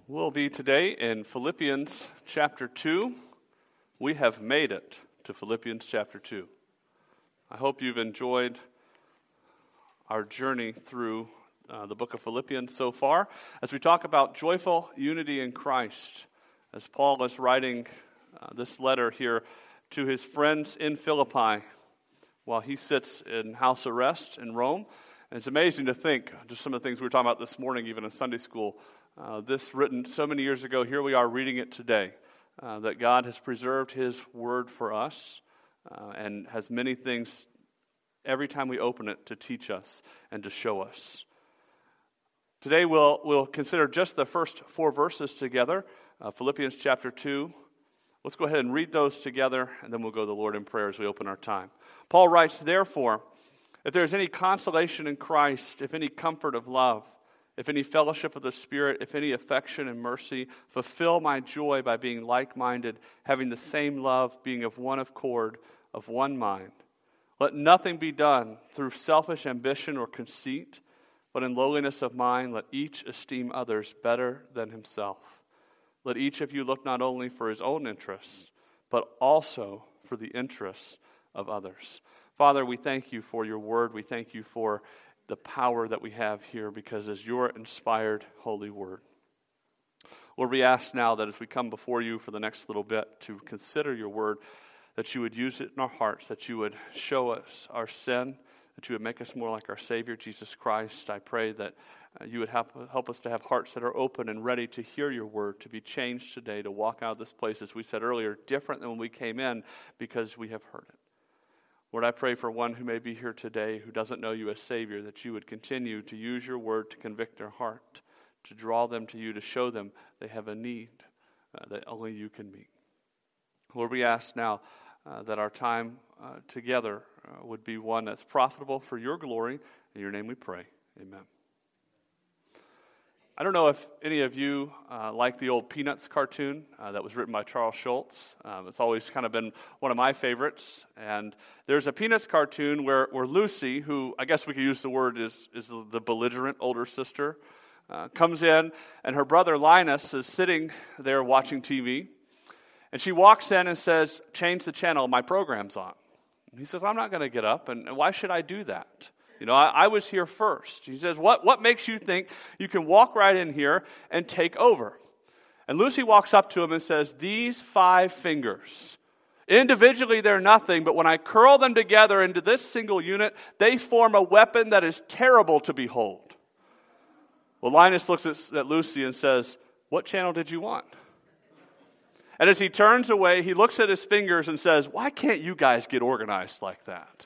We'll be today in Philippians chapter 2. We have made it to Philippians chapter 2. I hope you've enjoyed our journey through the book of Philippians so far as we talk about joyful unity in Christ. As Paul is writing this letter here to his friends in Philippi while he sits in house arrest in Rome. And it's amazing to think, just some of the things we were talking about this morning, even in Sunday school, this written so many years ago, here we are reading it today, that God has preserved His Word for us and has many things every time we open it to teach us and to show us. Today we'll consider just the first 4 verses together, Philippians chapter 2. Let's go ahead and read those together, and then we'll go to the Lord in prayer as we open our time. Paul writes, "Therefore, if there is any consolation in Christ, if any comfort of love, if any fellowship of the Spirit, if any affection and mercy, fulfill my joy by being like-minded, having the same love, being of one accord, of one mind. Let nothing be done through selfish ambition or conceit, but in lowliness of mind let each esteem others better than himself. Let each of you look not only for his own interests, but also for the interests of others." Father, we thank you for your word. We thank you for the power that we have here because it's your inspired holy word. Lord, we ask now that as we come before you for the next little bit to consider your word, that you would use it in our hearts, that you would show us our sin, that you would make us more like our Savior, Jesus Christ. I pray that you would help us to have hearts that are open and ready to hear your word, to be changed today, to walk out of this place, as we said earlier, different than when we came in because we have heard it. Lord, I pray for one who may be here today who doesn't know you as Savior, that you would continue to use your word to convict their heart, to draw them to you, to show them they have a need that only you can meet. Lord, we ask now that our time together would be one that's profitable for your glory. In your name we pray. Amen. I don't know if any of you like the old Peanuts cartoon that was written by Charles Schulz. It's always kind of been one of my favorites. And there's a Peanuts cartoon where Lucy, who I guess we could use the word is the belligerent older sister, comes in, and her brother Linus is sitting there watching TV. And she walks in and says, "Change the channel, my program's on." And he says, "I'm not going to get up, and why should I do that? You know, I was here first." He says, what makes you think you can walk right in here and take over? And Lucy walks up to him and says, "These 5 fingers, individually they're nothing, but when I curl them together into this single unit, they form a weapon that is terrible to behold." Well, Linus looks at Lucy and says, "What channel did you want?" And as he turns away, he looks at his fingers and says, "Why can't you guys get organized like that?"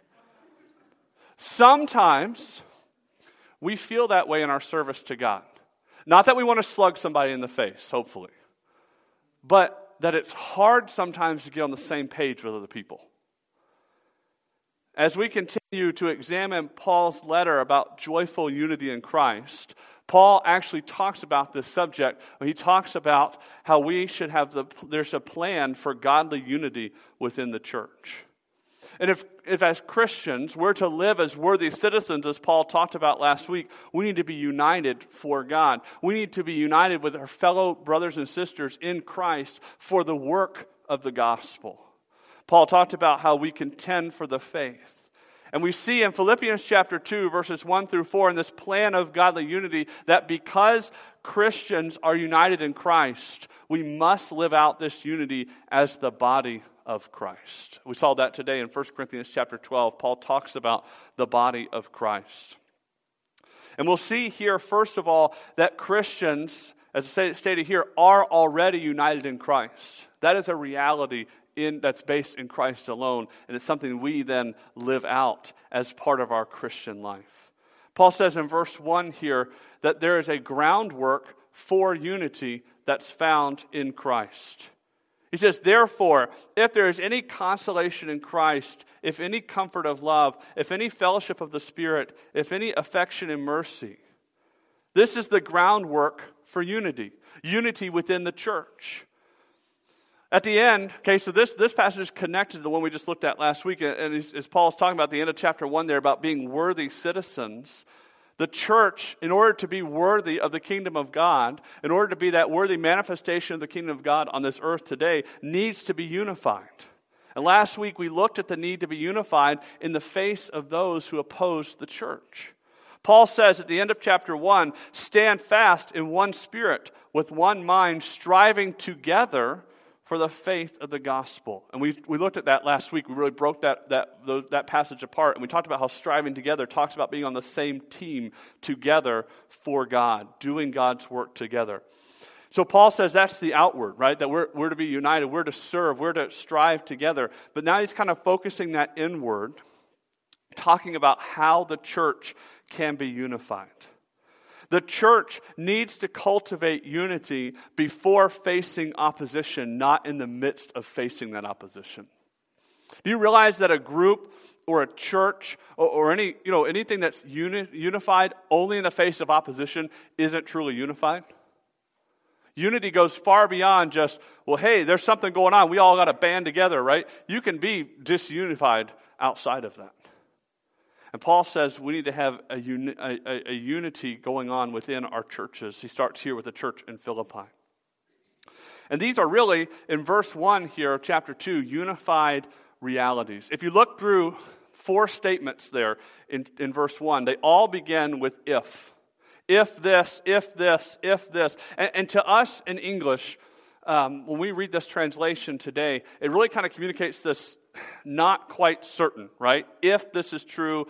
Sometimes we feel that way in our service to God. Not that we want to slug somebody in the face, hopefully, but that it's hard sometimes to get on the same page with other people. As we continue to examine Paul's letter about joyful unity in Christ, Paul actually talks about this subject when he talks about how we should have there's a plan for godly unity within the church. And if as Christians we're to live as worthy citizens, as Paul talked about last week, we need to be united for God. We need to be united with our fellow brothers and sisters in Christ for the work of the gospel. Paul talked about how we contend for the faith. And we see in Philippians chapter 2, verses 1 through 4, in this plan of godly unity, that because Christians are united in Christ, we must live out this unity as the body of Christ. We saw that today in 1 Corinthians chapter 12. Paul talks about the body of Christ. And we'll see here, first of all, that Christians, as stated here, are already united in Christ. That is a reality that's based in Christ alone, and it's something we then live out as part of our Christian life. Paul says in verse 1 here that there is a groundwork for unity that's found in Christ. He says, "Therefore, if there is any consolation in Christ, if any comfort of love, if any fellowship of the Spirit, if any affection and mercy." This is the groundwork for unity within the church. At the end, okay, so this passage is connected to the one we just looked at last week, and as Paul's talking about at the end of chapter 1 there about being worthy citizens, The church, in order to be worthy of the kingdom of God, in order to be that worthy manifestation of the kingdom of God on this earth today, needs to be unified. And last week we looked at the need to be unified in the face of those who oppose the church. Paul says at the end of chapter 1, stand fast in one spirit, with one mind, striving together for the faith of the gospel. And we looked at that last week. We really broke that passage apart. And we talked about how striving together talks about being on the same team together for God, doing God's work together. So Paul says that's the outward, right? That we're to be united, we're to serve, we're to strive together. But now he's kind of focusing that inward, talking about how the church can be unified. The church needs to cultivate unity before facing opposition, not in the midst of facing that opposition. Do you realize that a group or a church or anything that's unified only in the face of opposition isn't truly unified? Unity goes far beyond just, well, hey, there's something going on. We all got to band together, right? You can be disunified outside of that. And Paul says we need to have a unity going on within our churches. He starts here with the church in Philippi. And these are really, in verse 1 here of chapter 2, unified realities. If you look through 4 statements there in verse 1, they all begin with if. If this, if this, if this. And to us in English, when we read this translation today, it really kind of communicates this not quite certain, right? If this is true,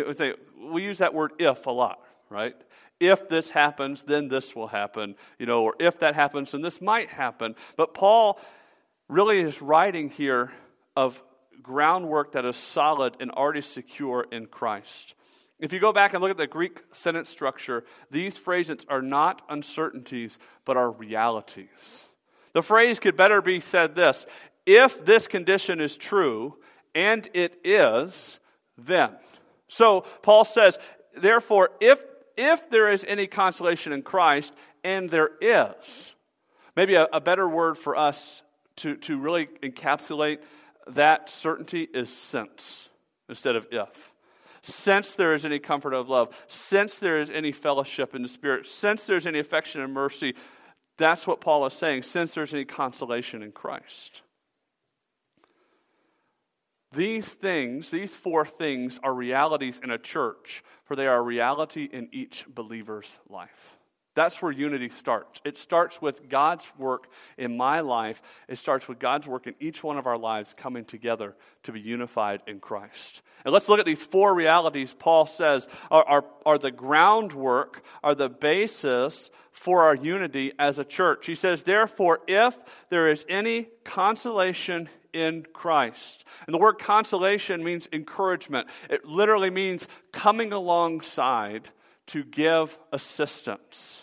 we use that word if a lot, right? If this happens, then this will happen, or if that happens, then this might happen. But Paul really is writing here of groundwork that is solid and already secure in Christ. If you go back and look at the Greek sentence structure, these phrases are not uncertainties, but are realities. The phrase could better be said this: if this condition is true, and it is, then. So Paul says, therefore, if there is any consolation in Christ, and there is, maybe a better word for us to really encapsulate that certainty is since, instead of if. Since there is any comfort of love, since there is any fellowship in the Spirit, since there's any affection and mercy, that's what Paul is saying, since there's any consolation in Christ. These 4 things are realities in a church, for they are a reality in each believer's life. That's where unity starts. It starts with God's work in my life. It starts with God's work in each one of our lives coming together to be unified in Christ. And let's look at these 4 realities Paul says are the groundwork, are the basis for our unity as a church. He says, therefore, if there is any consolation in Christ. And the word consolation means encouragement. It literally means coming alongside to give assistance.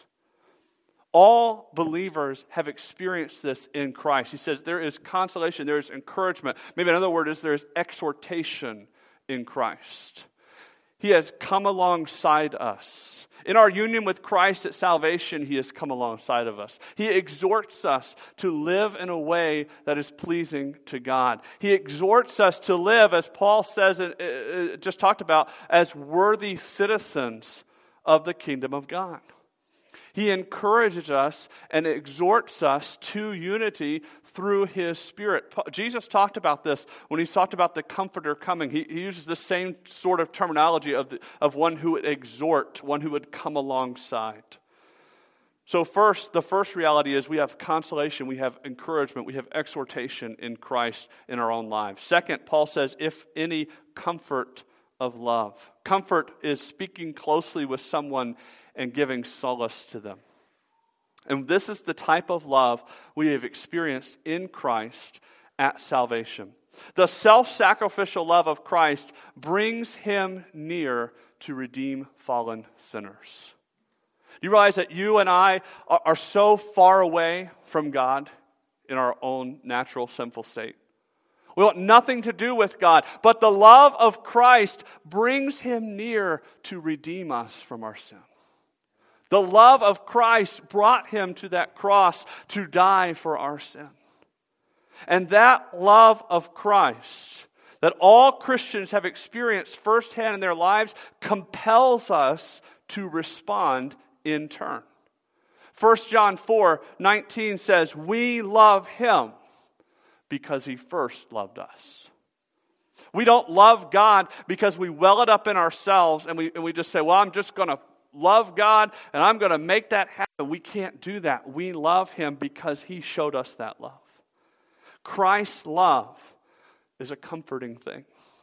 All believers have experienced this in Christ. He says there is consolation, there is encouragement. Maybe another word is there is exhortation in Christ. He has come alongside us. In our union with Christ at salvation, He has come alongside of us. He exhorts us to live in a way that is pleasing to God. He exhorts us to live, as Paul says, just talked about, as worthy citizens of the kingdom of God. He encourages us and exhorts us to unity through His Spirit. Jesus talked about this when He talked about the Comforter coming. He uses the same sort of terminology of one who would exhort, one who would come alongside. So the first reality is we have consolation, we have encouragement, we have exhortation in Christ in our own lives. Second, Paul says, if any comfort of love. Comfort is speaking closely with someone and giving solace to them. And this is the type of love we have experienced in Christ at salvation. The self-sacrificial love of Christ brings Him near to redeem fallen sinners. Do you realize that you and I are so far away from God in our own natural sinful state? We want nothing to do with God, but the love of Christ brings Him near to redeem us from our sin. The love of Christ brought Him to that cross to die for our sin. And that love of Christ that all Christians have experienced firsthand in their lives compels us to respond in turn. 1 John 4:19 says, we love him because he first loved us. We don't love God because we well it up in ourselves and we just say, well, I'm just going to love God and I'm going to make that happen. We can't do that. We love him because he showed us that love. Christ's love is a comforting thing.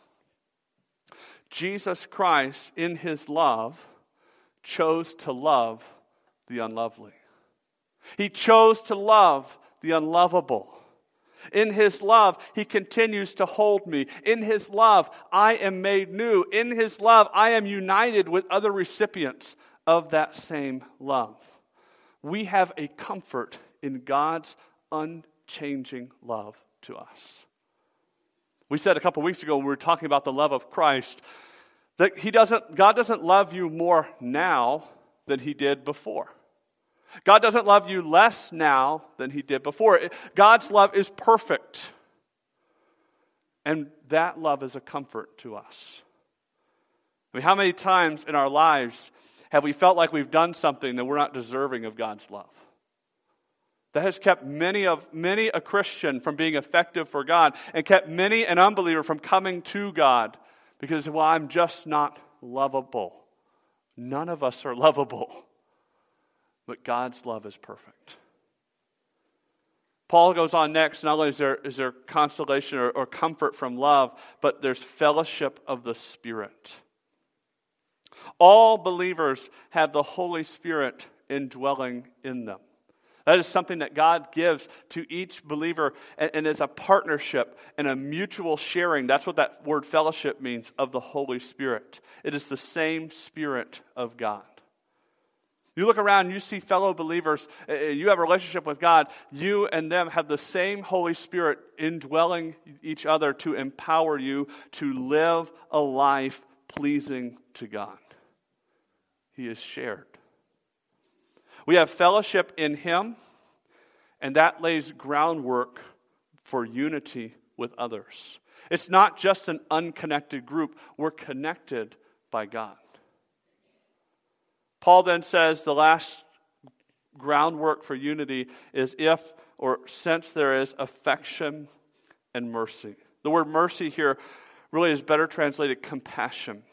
Jesus Christ, in his love, chose to love the unlovely. He chose to love the unlovable. In his love, he continues to hold me. In his love, I am made new. In his love, I am united with other recipients of that same love. We have a comfort in God's unchanging love to us. We said a couple weeks ago when we were talking about the love of Christ that God doesn't love you more now than he did before. God doesn't love you less now than he did before. God's love is perfect. And that love is a comfort to us. I mean, how many times in our lives have we felt like we've done something that we're not deserving of God's love? That has kept many a Christian from being effective for God and kept many an unbeliever from coming to God because, well, I'm just not lovable. None of us are lovable. But God's love is perfect. Paul goes on next. Not only is there consolation or comfort from love, but there's fellowship of the Spirit. All believers have the Holy Spirit indwelling in them. That is something that God gives to each believer, and it's a partnership and a mutual sharing. That's what that word fellowship means, of the Holy Spirit. It is the same Spirit of God. You look around, you see fellow believers, you have a relationship with God, you and them have the same Holy Spirit indwelling each other to empower you to live a life pleasing to God. He is shared. We have fellowship in him, and that lays groundwork for unity with others. It's not just an unconnected group. We're connected by God. Paul then says the last groundwork for unity is since there is affection and mercy. The word mercy here really is better translated compassion.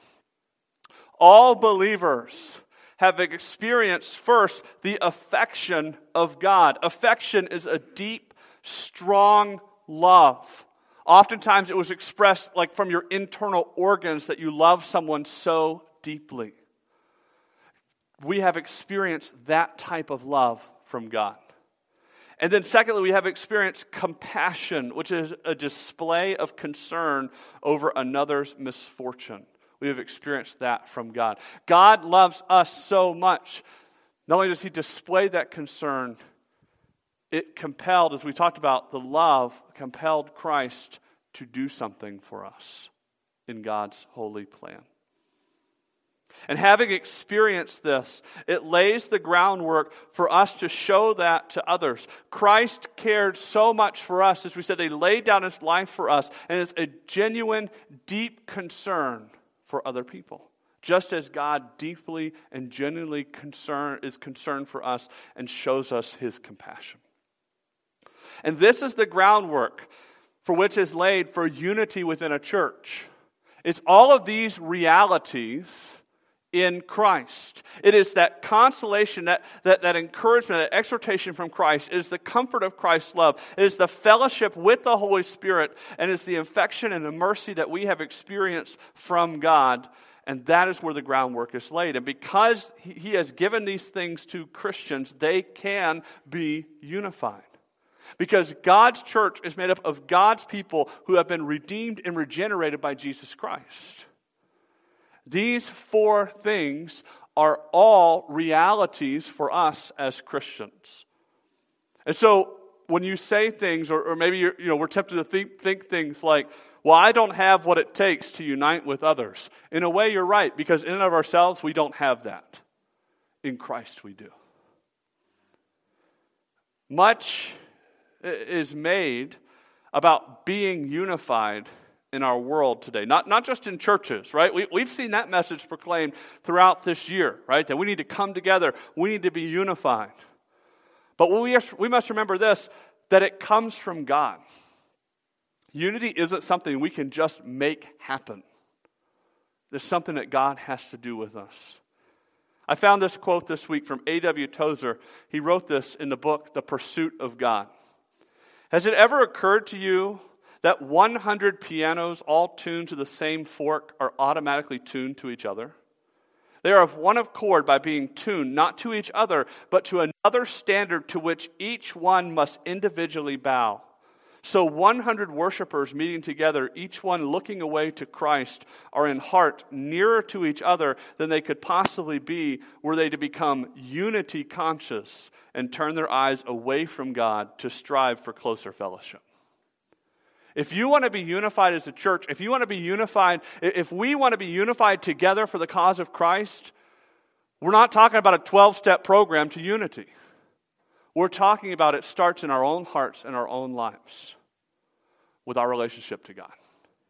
All believers have experienced first the affection of God. Affection is a deep, strong love. Oftentimes it was expressed like from your internal organs that you love someone so deeply. We have experienced that type of love from God. And then secondly, we have experienced compassion, which is a display of concern over another's misfortune. We have experienced that from God. God loves us so much. Not only does he display that concern, it compelled, as we talked about, the love compelled Christ to do something for us in God's holy plan. And having experienced this, it lays the groundwork for us to show that to others. Christ cared so much for us. As we said, he laid down his life for us. And it's a genuine, deep concern for other people. Just as God deeply and genuinely is concerned for us and shows us his compassion. And this is the groundwork for which is laid for unity within a church. It's all of these realities in Christ. It is that consolation, that encouragement, that exhortation from Christ. It is the comfort of Christ's love. It is the fellowship with the Holy Spirit. And it's the affection and the mercy that we have experienced from God. And that is where the groundwork is laid. And because he has given these things to Christians, they can be unified. Because God's church is made up of God's people who have been redeemed and regenerated by Jesus Christ. These four things are all realities for us as Christians. And so when you say things, or maybe we're tempted to think things like, well, I don't have what it takes to unite with others. In a way, you're right, because in and of ourselves, we don't have that. In Christ, we do. Much is made about being unified in our world today. Not just in churches, right? We've seen that message proclaimed throughout this year, right? That we need to come together. We need to be unified. But we must remember this, that it comes from God. Unity isn't something we can just make happen. There's something that God has to do with us. I found this quote this week from A.W. Tozer. He wrote this in the book, The Pursuit of God. Has it ever occurred to you that 100 pianos all tuned to the same fork are automatically tuned to each other? They are of one accord by being tuned not to each other, but to another standard to which each one must individually bow. So 100 worshipers meeting together, each one looking away to Christ, are in heart nearer to each other than they could possibly be were they to become unity conscious and turn their eyes away from God to strive for closer fellowship. If you want to be unified as a church, if we want to be unified together for the cause of Christ, we're not talking about a 12-step program to unity. We're talking about it starts in our own hearts and our own lives with our relationship to God.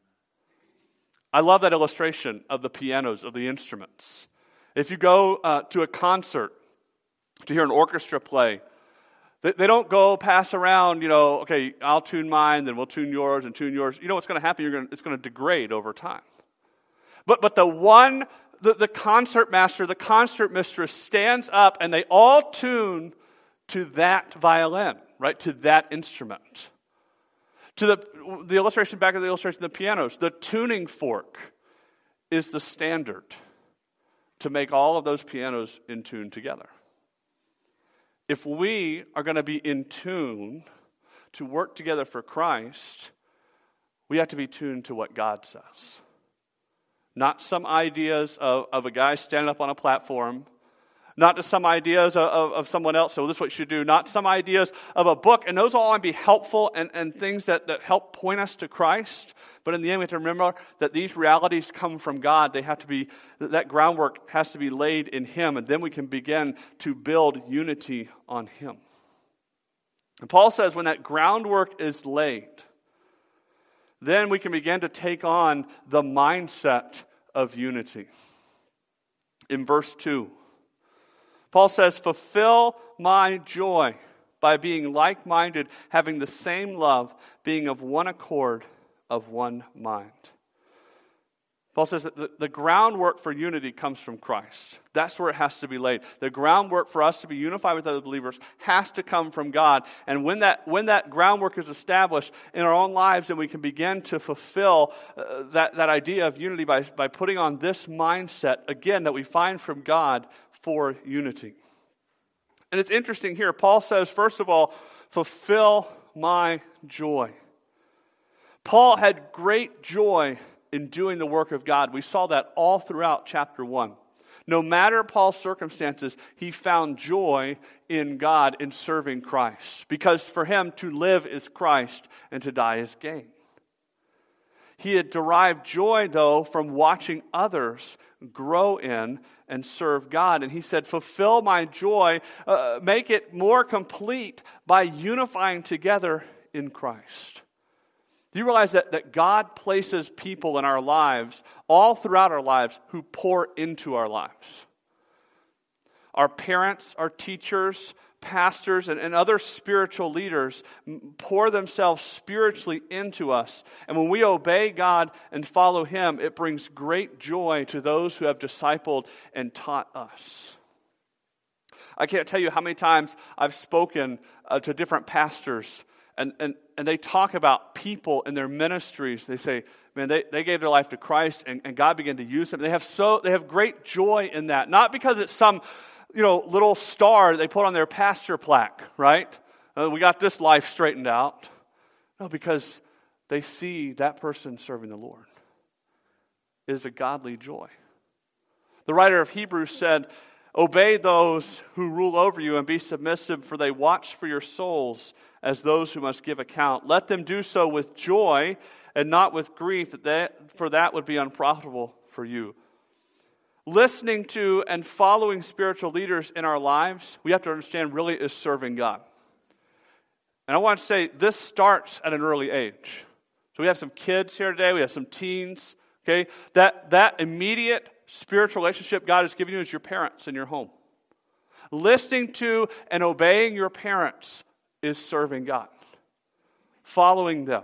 I love that illustration of the pianos, of the instruments. If you go to a concert to hear an orchestra play, they don't go pass around, okay, I'll tune mine, then we'll tune yours and tune yours. You know what's going to happen? It's going to degrade over time. But the concert master, the concert mistress stands up and they all tune to that violin, right? To that instrument. To the illustration, back of the illustration of the pianos, the tuning fork is the standard to make all of those pianos in tune together. If we are going to be in tune to work together for Christ, we have to be tuned to what God says. Not some ideas of a guy standing up on a platform. Not to some ideas of someone else, so this is what you should do. Not some ideas of a book, and those all might be helpful and things that help point us to Christ. But in the end, we have to remember that these realities come from God. That groundwork has to be laid in Him, and then we can begin to build unity on Him. And Paul says when that groundwork is laid, then we can begin to take on the mindset of unity. In verse 2, Paul says, fulfill my joy by being like-minded, having the same love, being of one accord, of one mind. Paul says that the groundwork for unity comes from Christ. That's where it has to be laid. The groundwork for us to be unified with other believers has to come from God. And when that groundwork is established in our own lives, then we can begin to fulfill that idea of unity by putting on this mindset, again, that we find from God for unity. And it's interesting here. Paul says, first of all, fulfill my joy. Paul had great joy in doing the work of God. We saw that all throughout chapter 1. No matter Paul's circumstances, he found joy in God in serving Christ. Because for him, to live is Christ and to die is gain. He had derived joy, though, from watching others grow in and serve God. And he said, fulfill my joy, make it more complete by unifying together in Christ. Do you realize that God places people in our lives, all throughout our lives, who pour into our lives? Our parents, our teachers, pastors, and other spiritual leaders pour themselves spiritually into us. And when we obey God and follow Him, it brings great joy to those who have discipled and taught us. I can't tell you how many times I've spoken to different pastors, and they talk about people in their ministries. They say, man, they gave their life to Christ, and God began to use them. They have great joy in that. Not because it's some little star they put on their pastor plaque, right? We got this life straightened out. No, because they see that person serving the Lord. It is a godly joy. The writer of Hebrews said, obey those who rule over you and be submissive, for they watch for your souls as those who must give account. Let them do so with joy and not with grief, for that would be unprofitable for you. Listening to and following spiritual leaders in our lives, we have to understand, really is serving God. And I want to say this starts at an early age. So we have some kids here today. We have some teens. Okay, that immediate spiritual relationship God has given you is your parents in your home. Listening to and obeying your parents is serving God. Following them.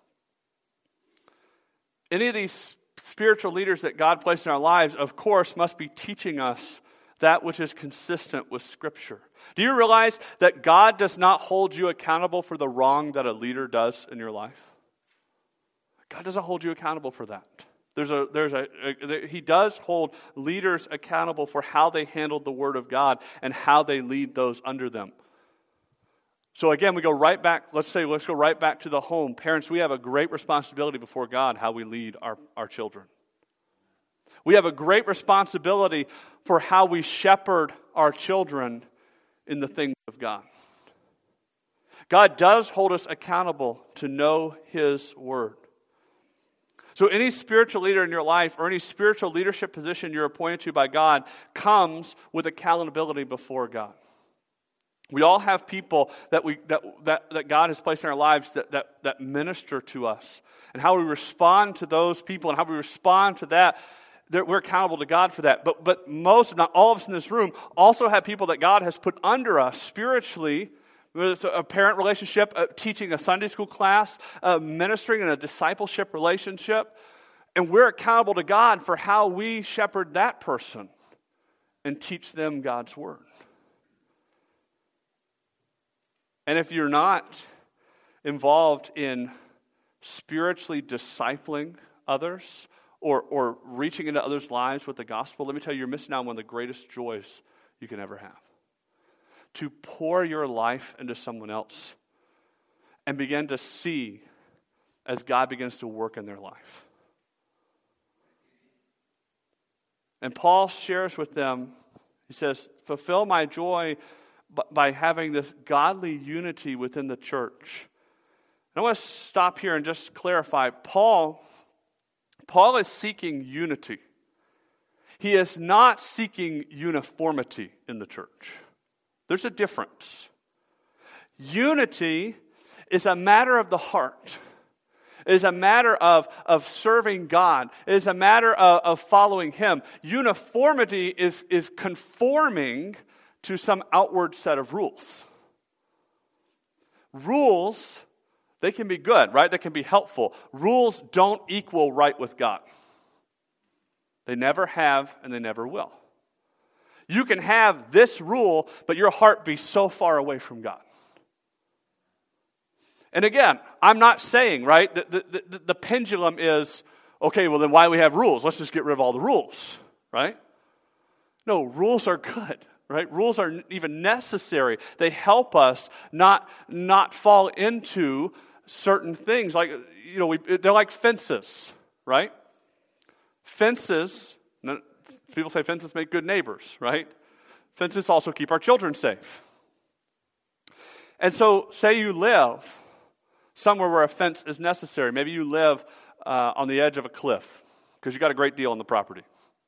Any of these spiritual leaders that God placed in our lives, of course, must be teaching us that which is consistent with Scripture. Do you realize that God does not hold you accountable for the wrong that a leader does in your life? God doesn't hold you accountable for that. He does hold leaders accountable for how they handled the Word of God and how they lead those under them. So again, we go right back, let's go right back to the home. Parents, we have a great responsibility before God how we lead our children. We have a great responsibility for how we shepherd our children in the things of God. God does hold us accountable to know His Word. So any spiritual leader in your life or any spiritual leadership position you're appointed to by God comes with accountability before God. We all have people that God has placed in our lives that minister to us. And how we respond to those people and how we respond to that, we're accountable to God for that. But most, if not all of us in this room, also have people that God has put under us spiritually, whether it's a parent relationship, teaching a Sunday school class, ministering in a discipleship relationship. And we're accountable to God for how we shepherd that person and teach them God's Word. And if you're not involved in spiritually discipling others or reaching into others' lives with the gospel, let me tell you, you're missing out on one of the greatest joys you can ever have. To pour your life into someone else and begin to see as God begins to work in their life. And Paul shares with them, he says, fulfill my joy by having this godly unity within the church. And I want to stop here and just clarify. Paul is seeking unity. He is not seeking uniformity in the church. There's a difference. Unity is a matter of the heart. It is a matter of serving God. It is a matter of following Him. Uniformity is conforming to some outward set of rules. Rules, they can be good, right? They can be helpful. Rules don't equal right with God. They never have and they never will. You can have this rule, but your heart be so far away from God. And again, I'm not saying, right, the pendulum is, okay, well then why do we have rules? Let's just get rid of all the rules, right? No, rules are good. Right? Rules are even necessary. They help us not fall into certain things. Like, they're like fences, right? Fences, people say fences make good neighbors, right? Fences also keep our children safe. And so, say you live somewhere where a fence is necessary. Maybe you live on the edge of a cliff because you got a great deal on the property.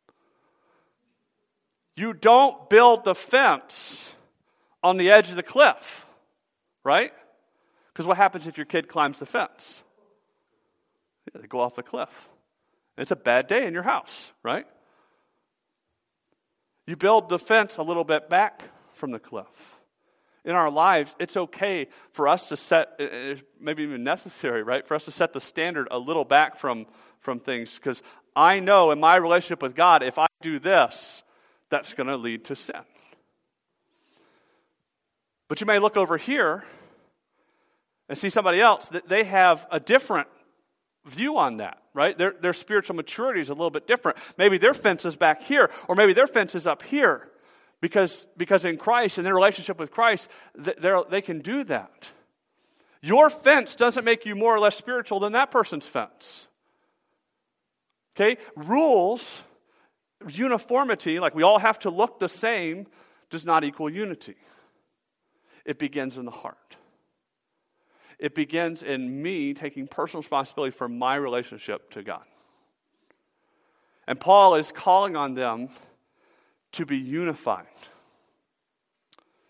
You don't build the fence on the edge of the cliff, right? Because what happens if your kid climbs the fence? Yeah, they go off the cliff. It's a bad day in your house, right? You build the fence a little bit back from the cliff. In our lives, it's okay for us to set, maybe even necessary, right? For us to set the standard a little back from things. Because I know in my relationship with God, if I do this, that's going to lead to sin. But you may look over here and see somebody else that they have a different view on that, right? Their spiritual maturity is a little bit different. Maybe their fence is back here, or maybe their fence is up here. Because in Christ, in their relationship with Christ, they can do that. Your fence doesn't make you more or less spiritual than that person's fence. Okay? Rules, uniformity, like we all have to look the same, does not equal unity. It begins in the heart. It begins in me taking personal responsibility for my relationship to God. And Paul is calling on them to be unified.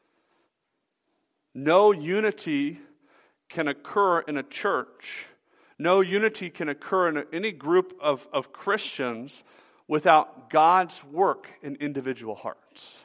No unity can occur in a church. No unity can occur in any group of Christians without God's work in individual hearts.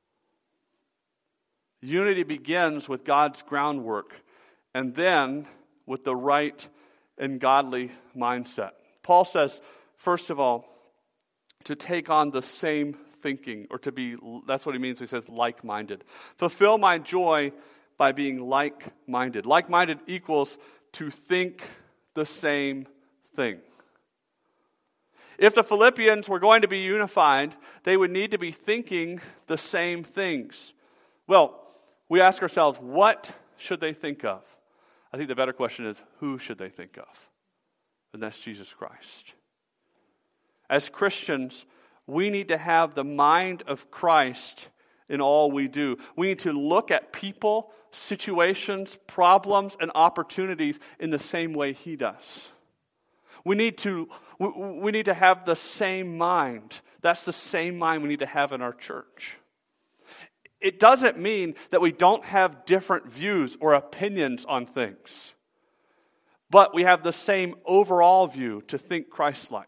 Unity begins with God's groundwork and then with the right and godly mindset. Paul says, first of all, to take on the same thinking, or to be, that's what he means when he says like-minded. Fulfill my joy by being like-minded. Like-minded equals to think the same thing. If the Philippians were going to be unified, they would need to be thinking the same things. Well, we ask ourselves, what should they think of? I think the better question is, who should they think of? And that's Jesus Christ. As Christians, we need to have the mind of Christ in all we do. We need to look at people, situations, problems, and opportunities in the same way He does. We need to have the same mind. That's the same mind we need to have in our church. It doesn't mean that we don't have different views or opinions on things, but we have the same overall view to think Christ-like.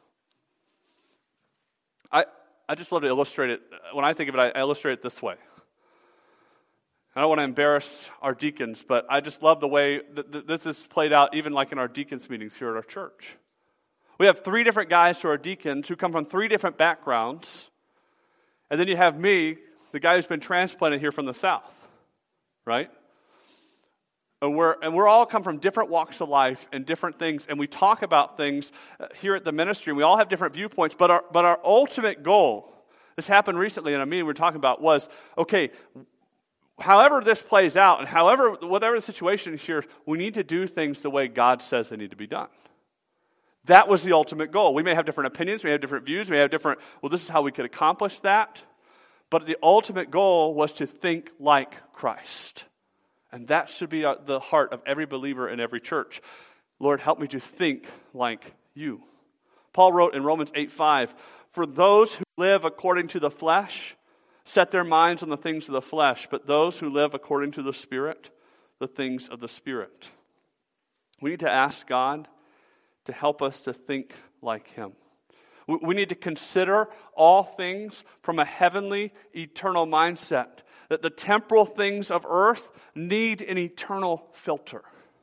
I just love to illustrate it. When I think of it, I illustrate it this way. I don't want to embarrass our deacons, but I just love the way that this is played out even like in our deacons meetings here at our church. We have 3 different guys who are deacons who come from 3 different backgrounds. And then you have me, the guy who's been transplanted here from the South, right? And we're all come from different walks of life and different things, and we talk about things here at the ministry, and we all have different viewpoints, but our ultimate goal, this happened recently in a meeting we were talking about, was, okay, however this plays out, and whatever the situation is here, we need to do things the way God says they need to be done. That was the ultimate goal. We may have different opinions, we have different views, we have different, this is how we could accomplish that, but the ultimate goal was to think like Christ. And that should be the heart of every believer in every church. Lord, help me to think like you. Paul wrote in Romans 8:5, for those who live according to the flesh set their minds on the things of the flesh, but those who live according to the Spirit, the things of the Spirit. We need to ask God to help us to think like Him. We need to consider all things from a heavenly, eternal mindset. That the temporal things of earth need an eternal filter.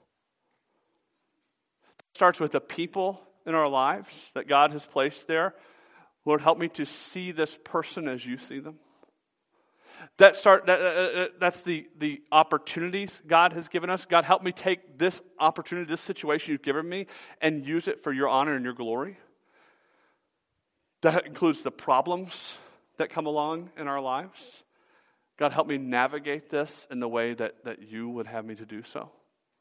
It starts with the people in our lives that God has placed there. Lord, help me to see this person as you see them. That's the opportunities God has given us. God, help me take this opportunity, this situation you've given me, and use it for your honor and your glory. That includes the problems that come along in our lives. God, help me navigate this in the way that you would have me to do so.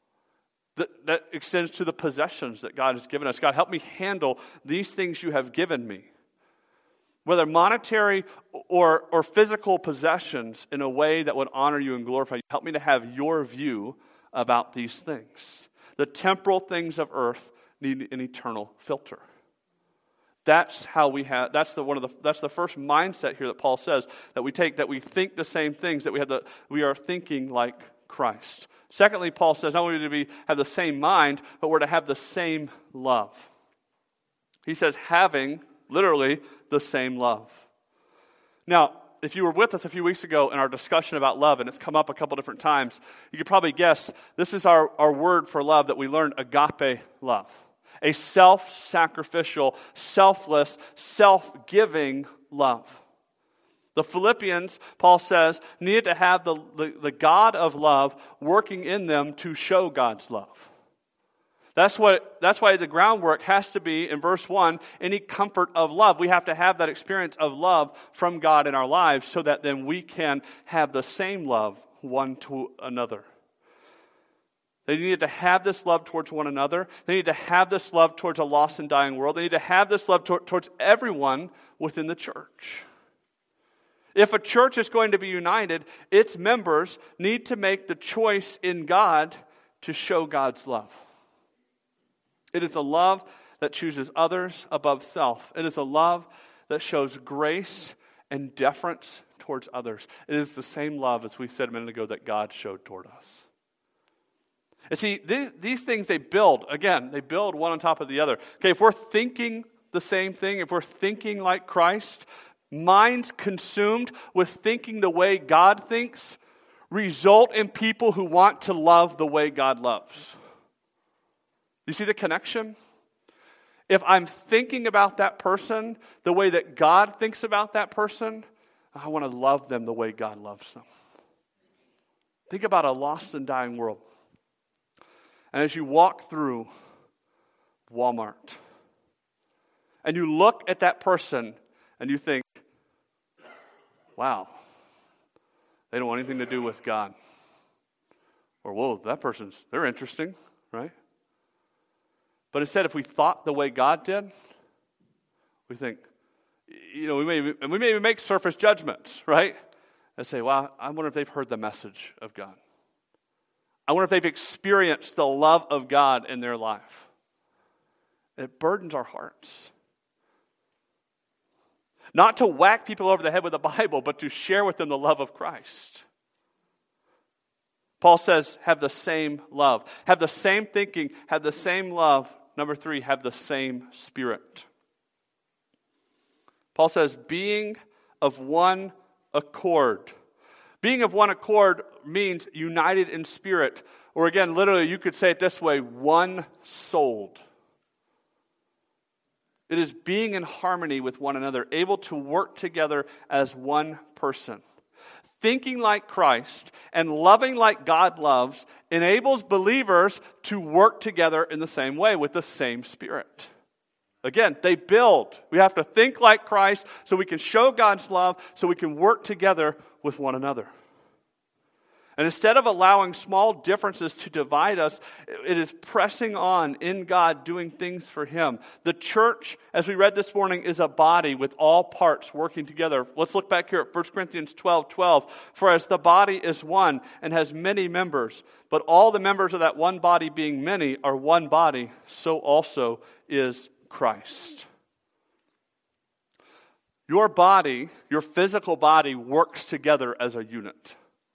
That extends to the possessions that God has given us. God, help me handle these things you have given me, whether monetary or physical possessions, in a way that would honor you and glorify you. Help me to have your view about these things. The temporal things of earth need an eternal filter. That's how we have. That's the first mindset here that Paul says that we take, that we think the same things, that we are thinking like Christ. Secondly, Paul says not only do we have the same mind, but we're to have the same love. He says having literally the same love. Now, if you were with us a few weeks ago in our discussion about love, and it's come up a couple different times, you could probably guess this is our word for love that we learned: agape love. A self-sacrificial, selfless, self-giving love. The Philippians, Paul says, needed to have the God of love working in them to show God's love. That's why the groundwork has to be, in verse 1, any comfort of love. We have to have that experience of love from God in our lives so that then we can have the same love one to another. They needed to have this love towards one another. They needed to have this love towards a lost and dying world. They need to have this love towards everyone within the church. If a church is going to be united, its members need to make the choice in God to show God's love. It is a love that chooses others above self. It is a love that shows grace and deference towards others. It is the same love, as we said a minute ago, that God showed toward us. And see, these things, they build one on top of the other. Okay, if we're thinking the same thing, if we're thinking like Christ, minds consumed with thinking the way God thinks result in people who want to love the way God loves. You see the connection? If I'm thinking about that person the way that God thinks about that person, I want to love them the way God loves them. Think about a lost and dying world. And as you walk through Walmart, and you look at that person, and you think, wow, they don't want anything to do with God. Or, whoa, that they're interesting, right? But instead, if we thought the way God did, we think, we may even make surface judgments, right? And say, well, I wonder if they've heard the message of God. I wonder if they've experienced the love of God in their life. It burdens our hearts. Not to whack people over the head with the Bible, but to share with them the love of Christ. Paul says, have the same love. Have the same thinking. Have the same love. Number 3, have the same spirit. Paul says, being of one accord. Being of one accord means united in spirit. Or again, literally, you could say it this way, one-souled. It is being in harmony with one another, able to work together as one person. Thinking like Christ and loving like God loves enables believers to work together in the same way with the same spirit. Again, they build. We have to think like Christ so we can show God's love, so we can work together with one another. And instead of allowing small differences to divide us, it is pressing on in God, doing things for Him. The church, as we read this morning, is a body with all parts working together. Let's look back here at 1 Corinthians 12:12. For as the body is one and has many members, but all the members of that one body being many are one body, so also is Christ. Your body, your physical body, works together as a unit.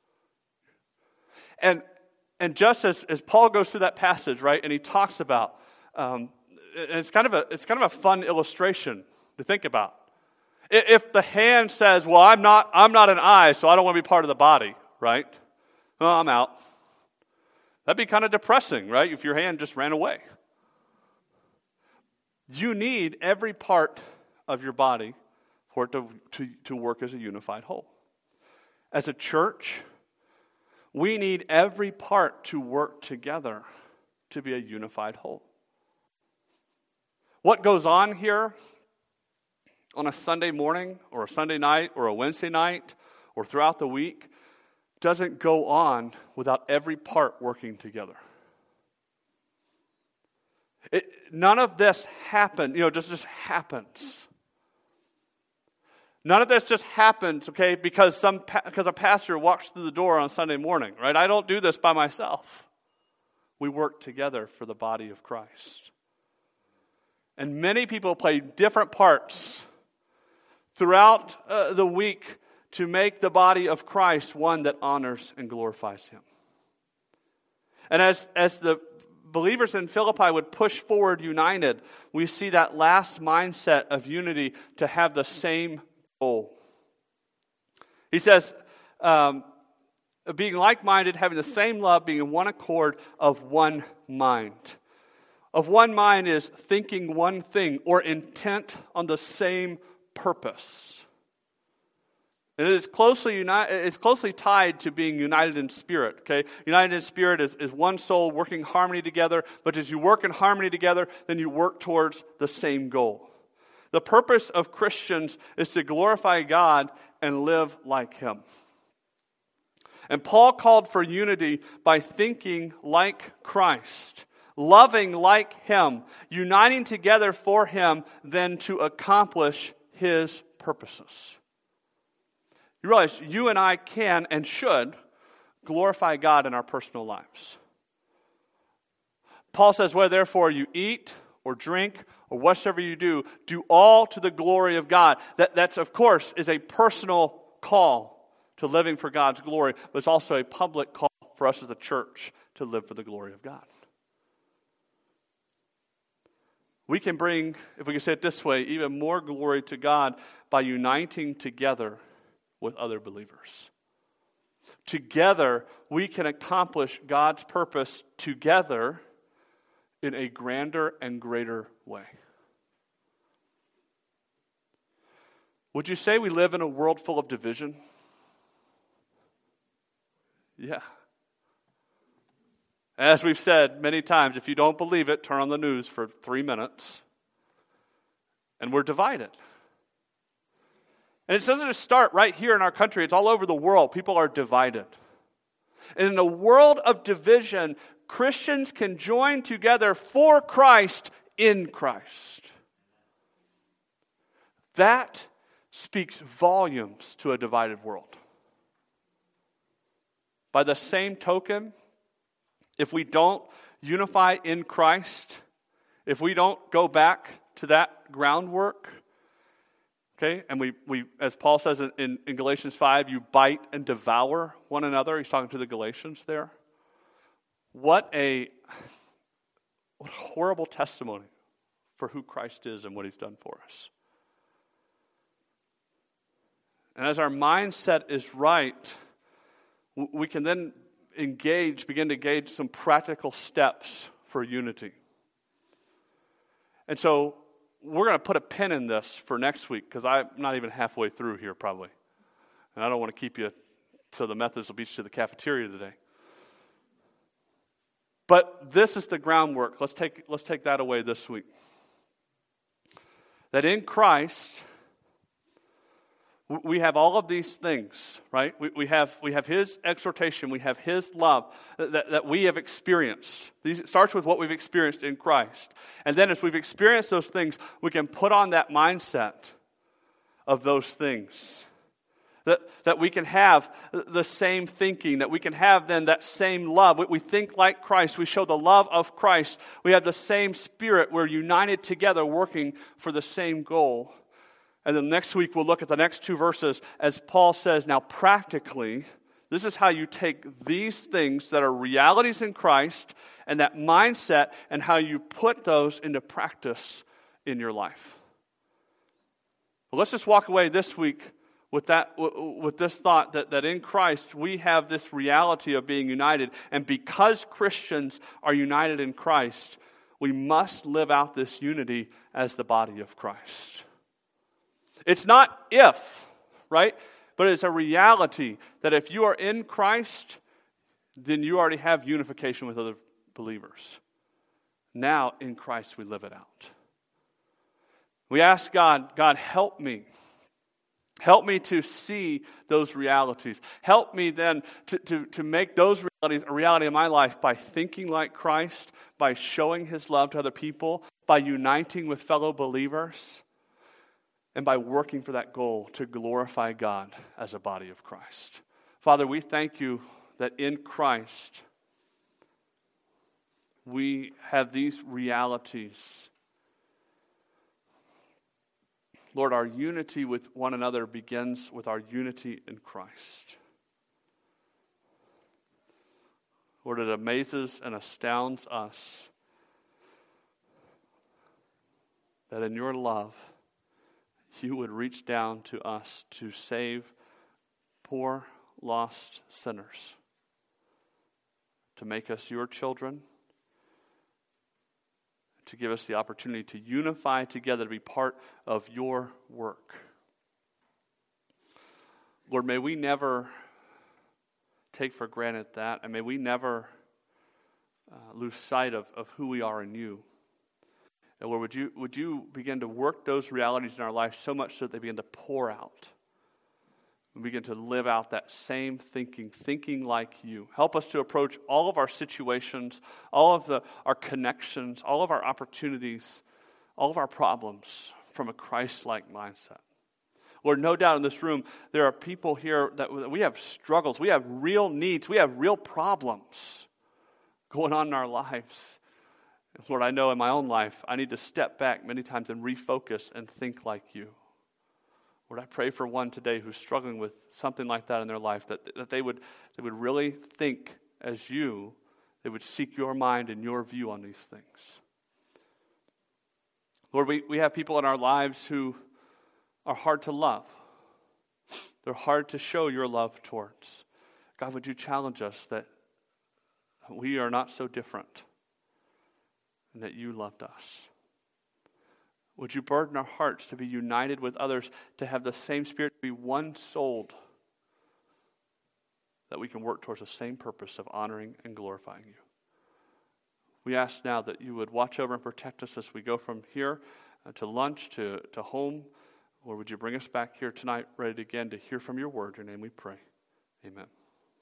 And just as Paul goes through that passage, right, and he talks about, and it's kind of a fun illustration to think about. If the hand says, "Well, I'm not an eye, so I don't want to be part of the body," right? Well, I'm out. That'd be kind of depressing, right? If your hand just ran away. You need every part of your body for it to work as a unified whole. As a church, we need every part to work together to be a unified whole. What goes on here on a Sunday morning or a Sunday night or a Wednesday night or throughout the week doesn't go on without every part working together. None of this just happens. None of this just happens, okay, because a pastor walks through the door on Sunday morning, right? I don't do this by myself. We work together for the body of Christ. And many people play different parts throughout the week to make the body of Christ one that honors and glorifies Him. And as the believers in Philippi would push forward united, we see that last mindset of unity to have the same goal. He says, being like-minded, having the same love, being in one accord, of one mind. Of one mind is thinking one thing or intent on the same purpose. And it is it's closely tied to being united in spirit. Okay, united in spirit is one soul working in harmony together. But as you work in harmony together, then you work towards the same goal. The purpose of Christians is to glorify God and live like Him. And Paul called for unity by thinking like Christ, loving like Him, uniting together for Him, then to accomplish His purposes. You realize you and I can and should glorify God in our personal lives. Paul says, whether therefore you eat or drink or whatsoever you do all to the glory of God. That's, of course, is a personal call to living for God's glory, but it's also a public call for us as a church to live for the glory of God. We can bring, if we can say it this way, even more glory to God by uniting together with other believers. Together, we can accomplish God's purpose together in a grander and greater way. Would you say we live in a world full of division? Yeah. As we've said many times, if you don't believe it, turn on the news for 3 minutes. And we're divided. And it doesn't just start right here in our country. It's all over the world. People are divided. And in a world of division, Christians can join together for Christ in Christ. That speaks volumes to a divided world. By the same token, if we don't unify in Christ, if we don't go back to that groundwork, okay, and we as Paul says in Galatians 5, you bite and devour one another. He's talking to the Galatians there. What a horrible testimony for who Christ is and what he's done for us. And as our mindset is right, we can then begin to engage some practical steps for unity. And so we're going to put a pin in this for next week because I'm not even halfway through here probably. And I don't want to keep you so the Methodist will beat you to the cafeteria today. But this is the groundwork. Let's take that away this week. That in Christ, we have all of these things, right? We have his exhortation, we have his love that we have experienced. It starts with what we've experienced in Christ. And then as we've experienced those things, we can put on that mindset of those things. That we can have the same thinking, that we can have then that same love. We think like Christ, we show the love of Christ. We have the same spirit, we're united together working for the same goal. And then next week we'll look at the next 2 verses as Paul says, now practically, this is how you take these things that are realities in Christ and that mindset and how you put those into practice in your life. Well, let's just walk away this week with this thought that in Christ we have this reality of being united. And because Christians are united in Christ, we must live out this unity as the body of Christ. It's not if, right? But it's a reality that if you are in Christ, then you already have unification with other believers. Now, in Christ, we live it out. We ask God, help me. Help me to see those realities. Help me then to make those realities a reality in my life by thinking like Christ, by showing his love to other people, by uniting with fellow believers, and by working for that goal to glorify God as a body of Christ. Father, we thank you that in Christ we have these realities. Lord, our unity with one another begins with our unity in Christ. Lord, it amazes and astounds us that in your love, you would reach down to us to save poor, lost sinners, to make us your children, to give us the opportunity to unify together, to be part of your work. Lord, may we never take for granted that, and may we never lose sight of who we are in you. And Lord, would you begin to work those realities in our life so much so that they begin to pour out. We begin to live out that same thinking like you. Help us to approach all of our situations, all of our connections, all of our opportunities, all of our problems from a Christ-like mindset. Lord, no doubt in this room, there are people here that we have struggles, we have real needs, we have real problems going on in our lives. Lord, I know in my own life, I need to step back many times and refocus and think like you. Lord, I pray for one today who's struggling with something like that in their life, that they would really think as you, They would seek your mind and your view on these things. Lord, we have people in our lives who are hard to love. They're hard to show your love towards. God, would you challenge us that we are not so different and that you loved us? Would you burden our hearts to be united with others, to have the same spirit, to be one-souled, that we can work towards the same purpose of honoring and glorifying you? We ask now that you would watch over and protect us as we go from here to lunch, to home. Or would you bring us back here tonight ready again to hear from your word? In your name we pray. Amen.